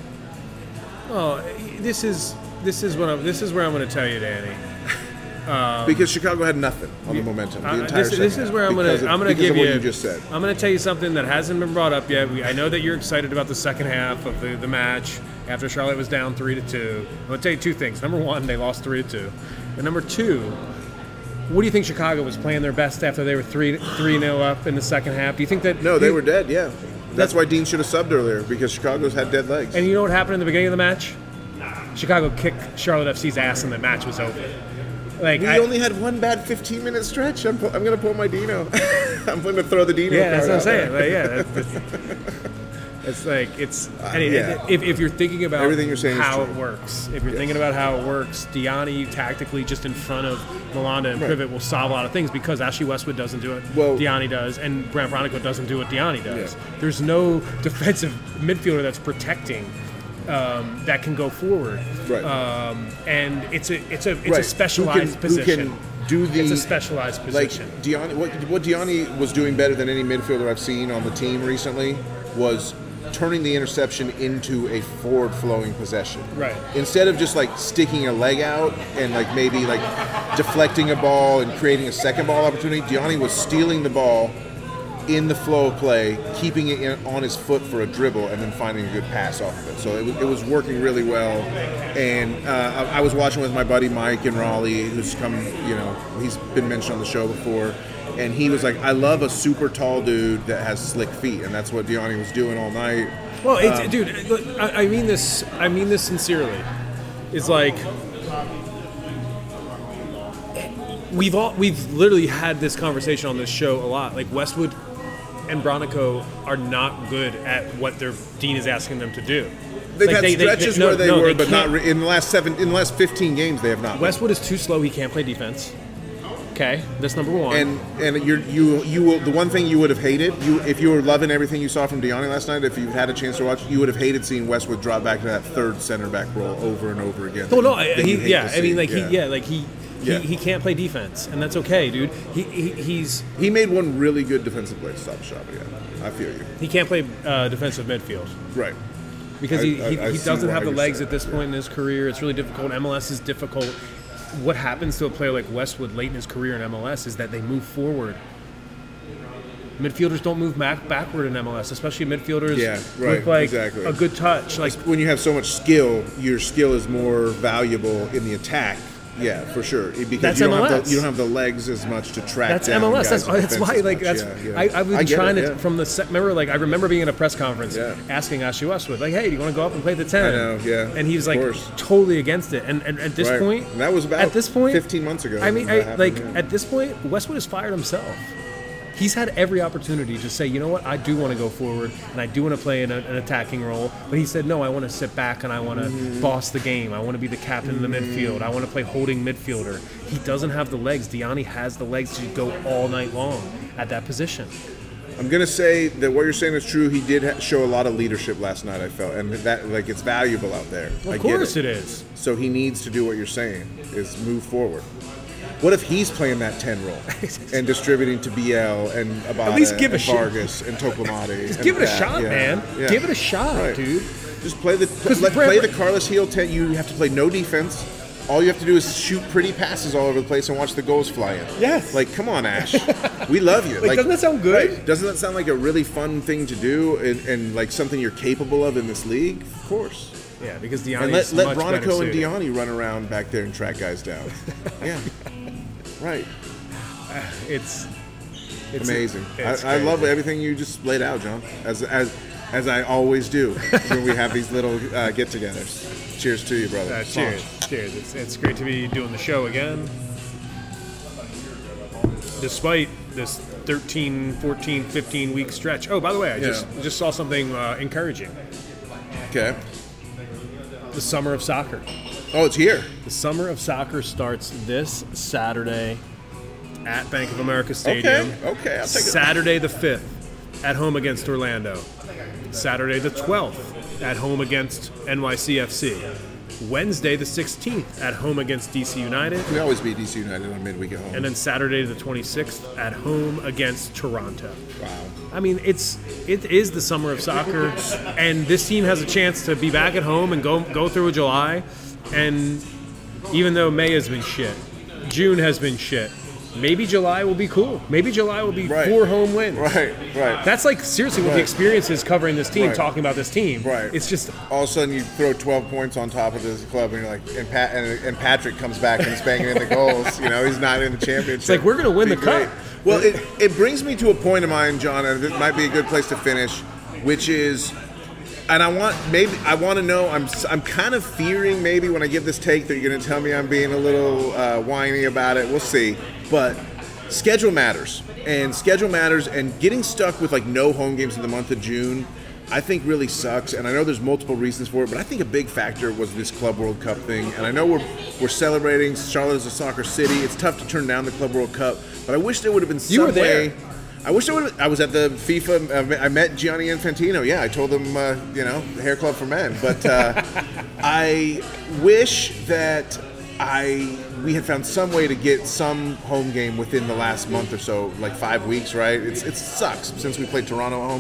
oh, this is this is what I'm. This is where I'm going to tell you, Danny. Because Chicago had nothing on the momentum the Uh, entire this, this second is half where I'm going because to of- I'm going to because give of what you. you just said. I'm going to tell you something that hasn't been brought up yet. We, I know that you're excited about the second half of the, the match after Charlotte was down three to two. I'm going to tell you two things. Number one, they lost three to two, and number two, what do you think Chicago was playing their best after they were three three nil up in the second half? Do you think that? No, they you- were dead. Yeah, that's why Dean should have subbed earlier because Chicago's had dead legs. And you know what happened in the beginning of the match? Chicago kicked Charlotte F C's ass, and the match was over. Like we I, only had one bad fifteen minute stretch. I'm, pu- I'm going to pull my Dino. I'm going to throw the Dino. yeah, that's card what I'm out saying. there. Like, yeah, that's, that's, it's like it's. and it- yeah. if, if you're thinking about Everything you're saying is how true. it works, if you're thinking about how it works, Diani tactically just in front of Milanda and Right. Privet will solve a lot of things because Ashley Westwood doesn't do it. Well- Diani does, and Brandt Bronico doesn't do what Diani does. Yeah. There's no defensive midfielder that's protecting. Um, that can go forward, Right. um, and it's a it's a it's Right. a specialized who can, position. Who can do the It's a specialized like position. Diani, what what Diani was doing better than any midfielder I've seen on the team recently was turning the interception into a forward-flowing possession. Right. Instead of just like sticking a leg out and like maybe like deflecting a ball and creating a second ball opportunity, Diani was stealing the ball in the flow of play, keeping it in, on his foot for a dribble, and then finding a good pass off of it. So it was, it was working really well. And uh, I, I was watching with my buddy Mike in Raleigh, who's come, you know, he's been mentioned on the show before. And he was like, I love a super tall dude that has slick feet. And that's what Diani was doing all night. Well, it's, Um, dude, look, I, I mean this. I mean this sincerely. It's like we've all we've literally had this conversation on this show a lot. Like Westwood and Bronico are not good at what their dean is asking them to do. They've Like, had they- they- stretches they- no, where they no, were, they but not can't- re- in the last seven, in the last fifteen games, they have not. Westwood is too slow. He can't play defense. Okay, that's number one. And and you're, you you will, the one thing you would have hated, you if you were loving everything you saw from Diani last night, if you had a chance to watch, you would have hated seeing Westwood drop back to that third center back role over and over again. No, no, That I- you he, hate yeah. to I mean, see. like he, yeah, like he, Yeah. he, he can't play defense, and that's okay, dude. He, he he's He made one really good defensive play to stop the shot. But yeah, I feel you. he can't play uh, defensive midfield. Right. Because I- he, I- he, I he see doesn't why have the you're legs saying at this that, point in his career. It's really difficult. M L S is difficult. What happens to a player like Westwood late in his career in M L S is that they move forward. Midfielders don't move back backward in M L S, especially midfielders Yeah, right, with like exactly. a good touch. Like When you have so much skill, your skill is more valuable in the attack. Yeah, for sure. Because That's you don't M L S. have the, you don't have the legs as much to track that's down M L S. guys That's, in that's defense why. as Like much. that's. Yeah, yeah. I, I've been I get trying it, to yeah. from the se- remember like I remember being in a press conference Yeah. asking Ashley Westwood like, hey, do you want to go up and play the ten? I know, yeah, And he was of like course. totally against it. And, and at this Right. point, And that was about at this point fifteen months ago I mean, when I, that like happened, yeah. at this point, Westwood has fired himself. He's had every opportunity to say, you know what, I do want to go forward and I do want to play in a, an attacking role. But he said, no, I want to sit back and I want to Mm-hmm. boss the game. I want to be the captain of the midfield. I want to play holding midfielder. He doesn't have the legs. Diani has the legs to go all night long at that position. I'm gonna say that what you're saying is true. He did ha- show a lot of leadership last night. I felt, and that like it's valuable out there. Of I get course it. it is. So he needs to do what you're saying, is move forward. What if he's playing that ten role and distributing to B L and Abada At least give a and shit. Vargas and Toplamati? Just and give it a Pat? shot, Yeah. man. Yeah. Give it a shot, Right. dude. Just play the let, Brad- play the Carlos Heel ten. You have to play no defense. All you have to do is shoot pretty passes all over the place and watch the goals fly in. Yes. Like, come on, Ash. We love you. Like, doesn't that sound good? Right. Doesn't that sound like a really fun thing to do and, and like something you're capable of in this league? Of course. Yeah, because Diani And let, is let much better Bronico and suited. Diani run around back there and track guys down. Yeah. Right. It's, it's Amazing. it's I, I love crazy. everything you just laid out, John. As as as I always do when we have these little uh, get-togethers. Cheers to you, brother. Uh, cheers. Cheers. It's, it's great to be doing the show again. Despite this thirteen, fourteen, fifteen week stretch. Oh, by the way, I just Yeah. just saw something uh, encouraging. Okay. The summer of soccer. Oh, it's here. The summer of soccer starts this Saturday at Bank of America Stadium. Okay. Okay. I'll take it. Saturday the fifth at home against Orlando. Saturday the twelfth at home against N Y C F C. Wednesday the sixteenth at home against D C United. We always beat D C United on midweek at home. And then Saturday the twenty-sixth at home against Toronto. Wow. I mean, it's it is the summer of soccer, and this team has a chance to be back at home and go go through a July. And even though May has been shit, June has been shit. Maybe July will be cool. Maybe July will be Right. four home wins. Right. Right. That's like seriously what the Right. experience is covering this team, Right. talking about this team. Right. It's just All of a sudden, you throw twelve points on top of this club, and you're like, and Pat and, and Patrick comes back and is banging in the goals. You know, he's not in the championship. It's like, we're gonna win Be the cup. great. Well, it, it brings me to a point of mine, John, and it might be a good place to finish, which is, and I want maybe I want to know. I'm I'm kind of fearing maybe when I give this take that you're going to tell me I'm being a little uh, whiny about it. We'll see, but. Schedule matters, and schedule matters, and getting stuck with like no home games in the month of June, I think really sucks. And I know there's multiple reasons for it, but I think a big factor was this Club World Cup thing. And I know we're we're celebrating Charlotte as a soccer city. It's tough to turn down the Club World Cup, but I wish there would have been some You were there. way. I wish I would. I was at the FIFA. I met Gianni Infantino. Yeah, I told him, uh, you know, the hair club for men. But uh, I wish that I we had found some way to get some home game within the last month or so, like five weeks, right? It's it sucks since we played Toronto at home,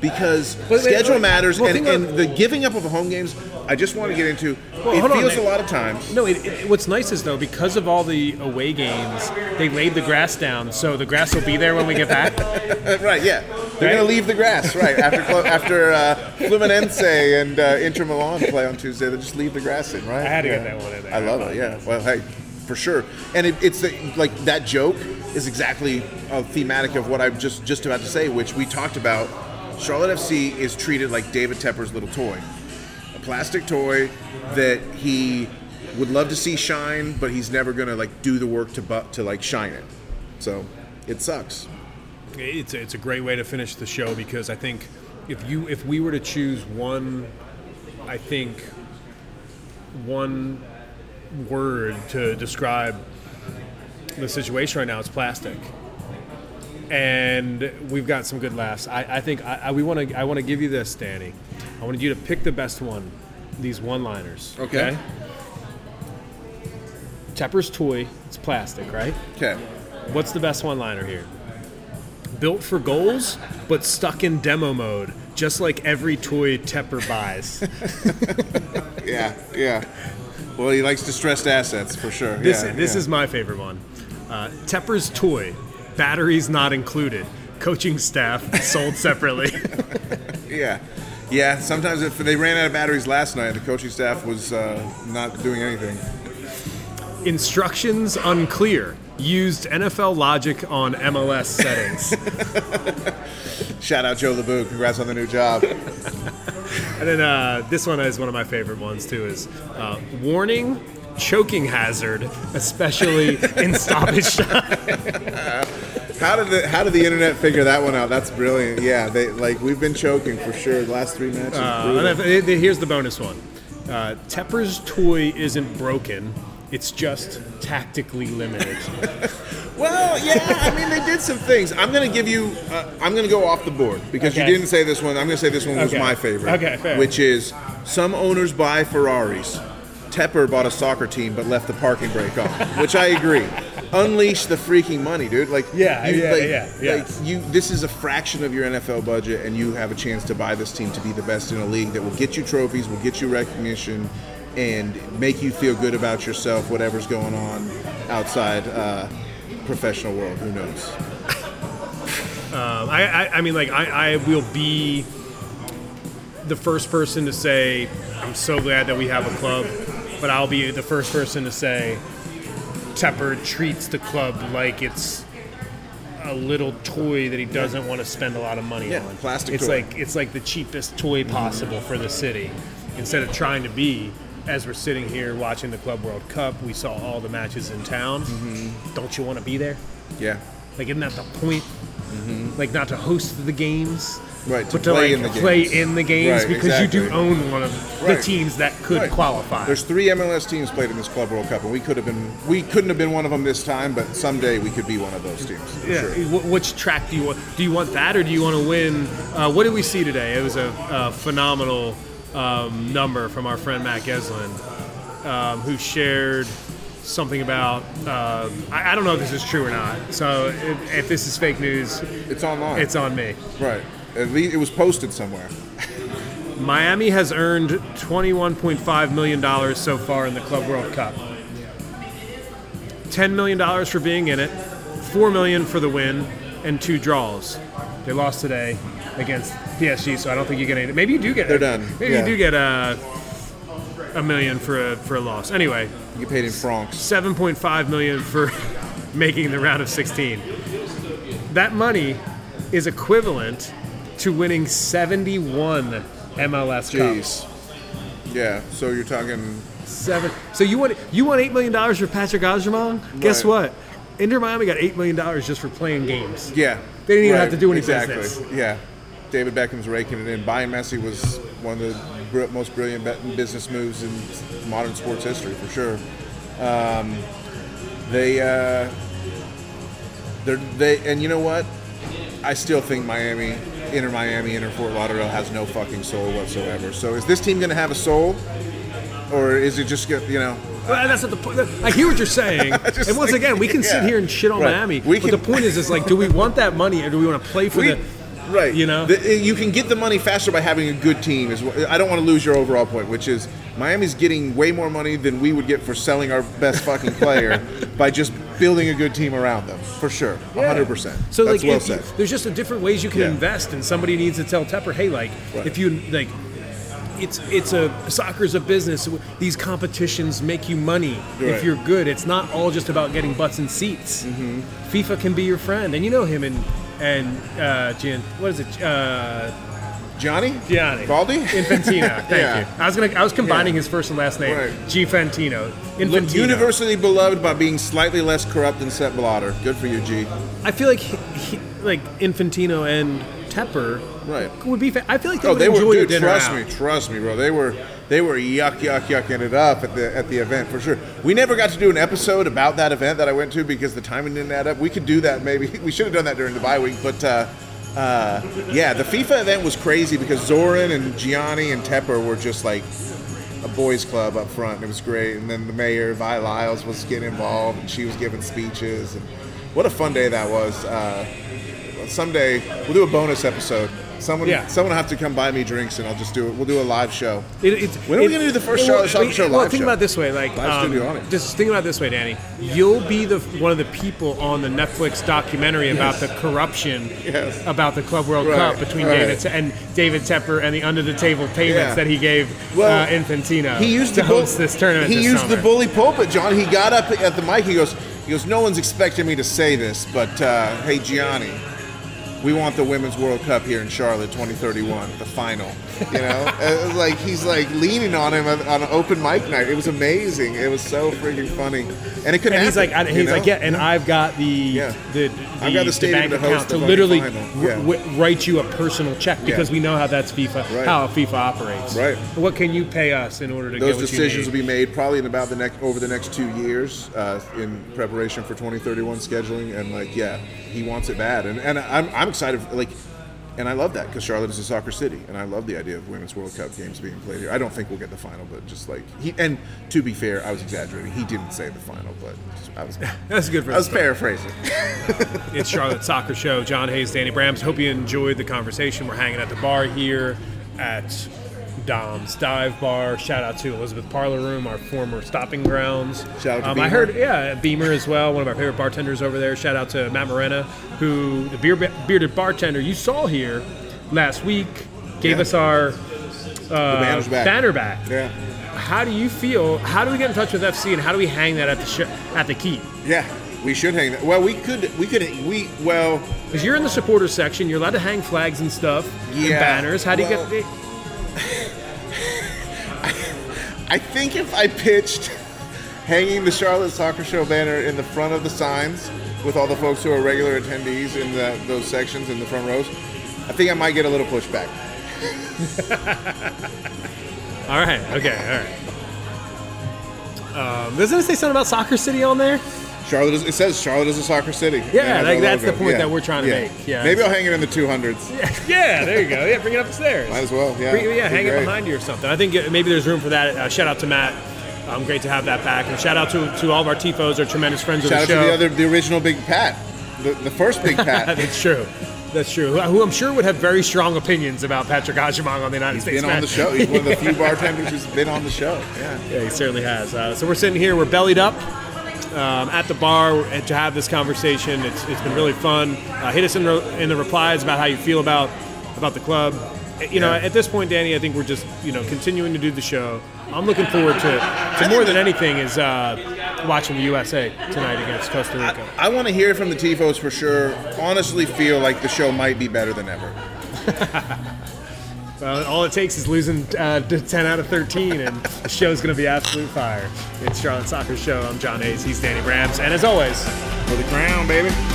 because Wait, wait, schedule wait. matters, Well, and, think about- and the giving up of home games. I just want to get into. Well, it hold on, feels man. a lot of times. No, it, it, what's nice is, though, because of all the away games, they laid the grass down, so the grass will be there when we get back. Right, yeah. They're Right? going to leave the grass, right, after Clo- after uh, Fluminense and uh, Inter Milan play on Tuesday. They just leave the grass in, right? I had to yeah. get that one in there. I love it, yeah. Well, hey, for sure. And it, it's the, like that joke is exactly a thematic of what I'm just, just about to say, which we talked about. Charlotte F C is treated like David Tepper's little toy. A plastic toy that he would love to see shine, but he's never going to like do the work to bu- to like shine it. So it sucks. It's a, it's a great way to finish the show because I think if you if we were to choose one, I think one word to describe the situation right now, it's plastic. And we've got some good laughs. I, I think I, I, we want to. I want to give you this, Danny. I wanted you to pick the best one. These one-liners. Okay. Tepper's toy. It's plastic, right? Okay. What's the best one-liner here? Built for goals, but stuck in demo mode, just like every toy Tepper buys. Yeah, yeah. Well, he likes distressed assets for sure. This, yeah, this yeah. is my favorite one. Uh, Tepper's toy, batteries not included. Coaching staff sold separately. Yeah. Yeah, sometimes if they ran out of batteries last night, the coaching staff was uh, not doing anything. Instructions unclear. Used N F L logic on M L S settings. Shout out Joe LeBou. Congrats on the new job. And then uh, this one is one of my favorite ones too. Is uh, warning, choking hazard, especially in stoppage time. How did the How did the internet figure that one out? That's brilliant. Yeah, they like we've been choking for sure. The last three matches. Uh, and if- here's the bonus one. Uh, Tepper's toy isn't broken. It's just tactically limited. Well, yeah, I mean they did some things. I'm gonna give you. Uh, I'm gonna go off the board because Okay. you didn't say this one. I'm gonna say this one was Okay. my favorite. Okay, fair. Which is some owners buy Ferraris. Tepper bought a soccer team but left the parking brake on, which I agree. Unleash the freaking money, dude. Like Yeah, you, yeah, like, yeah, yeah. Like you, this is a fraction of your N F L budget, and you have a chance to buy this team to be the best in a league that will get you trophies, will get you recognition, and make you feel good about yourself. Whatever's going on outside uh, professional world, who knows? Um, I, I, I mean, like, I, I will be the first person to say, I'm so glad that we have a club, but I'll be the first person to say, Tepper treats the club like it's a little toy that he doesn't want to spend a lot of money Yeah, on. plastic it's toy. like it's like the cheapest toy possible for the city. Instead of trying to be, as we're sitting here watching the Club World Cup, we saw all the matches in town. Mm-hmm. Don't you want to be there? Yeah, Like, isn't that the point? Like, not to host the games, right. To but to play like in the play games. in the games Right, because you do exactly. own one of Right. the teams that could Right. qualify. There's three M L S teams played in this Club World Cup, and we could have been. We couldn't have been one of them this time, but someday we could be one of those teams. For Yeah. sure. Wh- Which track do you want? Do you want that, or do you want to win? Uh, what did we see today? It was a, a phenomenal um, number from our friend Matt Geslin, um, who shared something about. Uh, I, I don't know if this is true or not. So if, if this is fake news, It's online. it's on me. right. At least it was posted somewhere. Miami has earned twenty-one point five million dollars so far in the Club World Cup. ten million dollars for being in it, four million dollars for the win, and two draws. They lost today against P S G, so I don't think you get any. Maybe you do get. They're done. Maybe Yeah. you do get a a million for a, for a loss. Anyway, You get paid in francs. seven point five million dollars for making the round of sixteen. That money is equivalent to winning seventy-one M L S Cups. Jeez. Yeah. So you're talking. Seven. So you want you want eight million dollars for Patrick Agermont? Guess Right. what? Inter Miami got eight million dollars just for playing games. Yeah. They didn't even right, have to do any exactly. business. Yeah. David Beckham's raking it in. Buying Messi was one of the br- most brilliant bet- business moves in modern sports history, for sure. Um, they, uh, they're, they, and you know what? I still think Miami, Inter Miami, Inter Fort Lauderdale has no fucking soul whatsoever. So is this team going to have a soul, or is it just get you know? Well, that's not the point. I hear what you're saying, Just and once like- again, we can sit yeah. here and shit on Right. Miami. We but can- the point is, is like, do we want that money, or do we want to play for We- the Right. You know? The, you can get the money faster by having a good team. Is what, I don't want to lose your overall point, which is Miami's getting way more money than we would get for selling our best fucking player by just building a good team around them. For sure. one hundred percent. So, That's like, well if you, said. there's just a different ways you can Yeah. invest, and somebody needs to tell Tepper, hey, like, Right. if you, like, it's it's a soccer's a business. These competitions make you money Right. if you're good. It's not all just about getting butts in seats. Mm-hmm. FIFA can be your friend, and you know him and and uh, Gian. What is it? Uh, Gianni? Gianni Baldi? Infantino. Thank Yeah. you. I was gonna. I was combining Yeah. his first and last name. Right. Gifantino. Infantino. Universally beloved by being slightly less corrupt than Sepp Blatter. Good for you, G. I feel like he, he, like Infantino and Tepper Right. would be. Fa- I feel like they Oh, would they enjoy were. a Dude, dinner trust out. me, trust me, bro. They were. They were yuck, yuck, yucking it up at the at the event for sure. We never got to do an episode about that event that I went to because the timing didn't add up. We could do that maybe. We should have done that during the bye week, but. Uh, Uh, yeah, the FIFA event was crazy because Zoran and Gianni and Tepper were just like a boys' club up front. And it was great. And then the mayor, Vi Lyles, was getting involved, and she was giving speeches. And what a fun day that was. Uh, someday we'll do a bonus episode. Someone, Yeah. someone will have to come buy me drinks, and I'll just do it. We'll do a live show. It, it's- When are we it- gonna do the first it- show- well, Soccer Show well, live think show? about it this way, like Live um, studio audience. just think about it this way, Danny. You'll be the one of the people on the Netflix documentary about the corruption Yes. about the Club World Right, Cup between right. David Te- and David Tepper and the under the table payments Yeah. that he gave Well, uh, Infantino He used to the bull- host this tournament. He this used summer. the bully pulpit, John. He got up at the mic. He goes, he goes. No one's expecting me to say this, but uh, hey, Gianni, we want the Women's World Cup here in Charlotte, twenty thirty-one, the final. You know, Uh, like he's like leaning on him on an open mic night. It was amazing. It was so freaking funny, and it could. And he's like, happen, I, he's you know? like, yeah, and I've got the Yeah. the, the, I've got the stadium bank to host account the to fucking literally final. w- Yeah. w- write you a personal check because Yeah. we know how that's FIFA, Right. how FIFA operates. Right. What can you pay us in order to Those get what decisions will you need? be made probably in about the next over the next two years uh, in preparation for twenty thirty-one scheduling, and like, yeah, he wants it bad, and and I'm I'm excited, like, and I love that because Charlotte is a soccer city, and I love the idea of Women's World Cup games being played here. I don't think we'll get the final, but just like he, and to be fair, I was exaggerating. He didn't say the final, but I was That's good for I was the story. paraphrasing. It's Charlotte Soccer Show. John Hayes, Danny Brams. Hope you enjoyed the conversation. We're hanging at the bar here at Dom's Dive Bar. Shout out to Elizabeth Parlor Room, our former stopping grounds. Shout out to um, I Beamer. heard, yeah, Beamer as well, one of our favorite bartenders over there. Shout out to Matt Morena, who, the beer, bearded bartender you saw here last week, gave Yeah. us our The banner's back. banner back. Yeah, How do you feel? How do we get in touch with F C, and how do we hang that at the sh- at the Keep? yeah, we should hang that. Well, we could we could we well. Because you're in the supporters section, you're allowed to hang flags and stuff, and Yeah, banners. How do you well- get? I think if I pitched hanging the Charlotte Soccer Show banner in the front of the signs with all the folks who are regular attendees in the, those sections in the front rows, I think I might get a little pushback. All right. Okay. All right. Um, doesn't it say something about Soccer City on there? Charlotte is, it says Charlotte is a soccer city. Yeah, It has like, our that's the logo. point that we're trying to make. Yeah. Maybe I'll hang it in the two hundreds. Yeah. There you go. Yeah. Bring it upstairs. Might as well, yeah. Bring, yeah. Be Hang it great. behind you or something. I think uh, maybe there's room for that. Uh, shout out to Matt. Um, great to have that back. And shout out to, to all of our Tifos, our tremendous friends Shout of out the to show. the other, the original Big Pat, the, the first Big Pat. That's true. That's true. Who I'm sure would have very strong opinions about Patrick Ajimong on the United He's States. been on man. the show. He's one of the few bartenders who's been on the show. Yeah. Yeah, he certainly has. Uh, so we're sitting here, we're bellied up um, at the bar to have this conversation. It's, it's been really fun. Uh, hit us in the, in the replies about how you feel about about the club. You know, Yeah. at this point, Danny, I think we're just you know continuing to do the show. I'm looking forward to, to more than anything is uh, watching the U S A tonight against Costa Rica. I want to hear from the Tifos for sure. Honestly, feel like the show might be better than ever. Well, all it takes is losing uh, to ten out of thirteen, and the show's going to be absolute fire. It's Charlotte Soccer Show. I'm John Hayes. He's Danny Brams. And as always, For the crown, baby.